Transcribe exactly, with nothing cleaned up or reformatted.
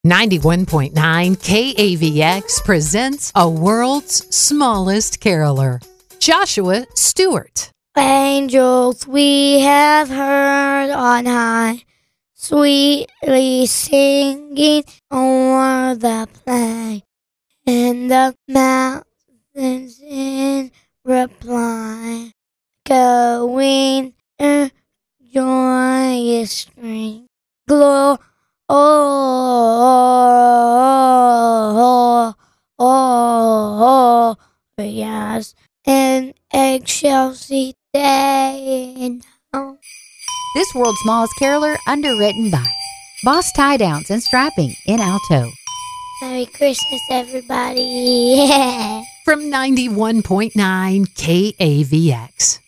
ninety-one point nine K A V X presents a world's smallest caroler, Joshua Stewart. Angels we have heard on high, sweetly singing o'er the plain, and the mountains in reply, going a joyous string. Glory. Oh, oh, oh, oh, yes, and Excelsi Day now. This world's smallest caroler, underwritten by Boss Tie Downs and Strapping in Alto. Merry Christmas, everybody. From ninety-one point nine K A V X.